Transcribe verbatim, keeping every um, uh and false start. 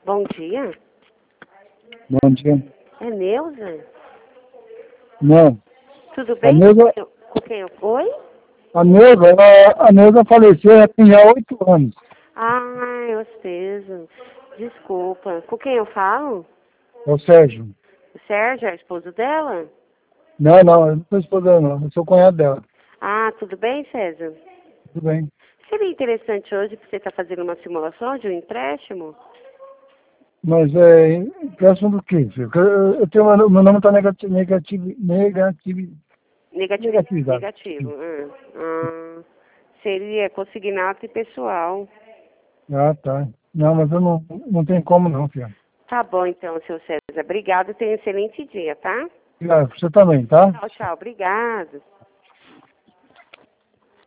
Bom dia. Bom dia. É Neuza? Não. Tudo A bem? Neuza, Com quem eu fui? a Neuza, ela- a Neuza faleceu já tem já oito anos. Ah, eu sei. Desculpa. Com quem eu falo? É o Sérgio. O Sérgio, é o esposo dela? Não, não, eu não sou esposa dela, não. Eu sou cunhado dela. Ah, tudo bem, César? Tudo bem. Seria interessante hoje porque você estar fazendo uma simulação de um empréstimo? Mas é empréstimo do quê, filho? Porque Eu, eu tenho, meu meu nome está negativo, negativo, negativo, Negativo. negativizado. Negativo. Ah, ah, seria consignado e pessoal. Ah, tá. Não, mas eu não, não tenho como não, filho. Tá bom, então, seu César. Obrigado. Tenha um excelente dia, tá? Ah, você também, tá? Tchau, tchau. Obrigado.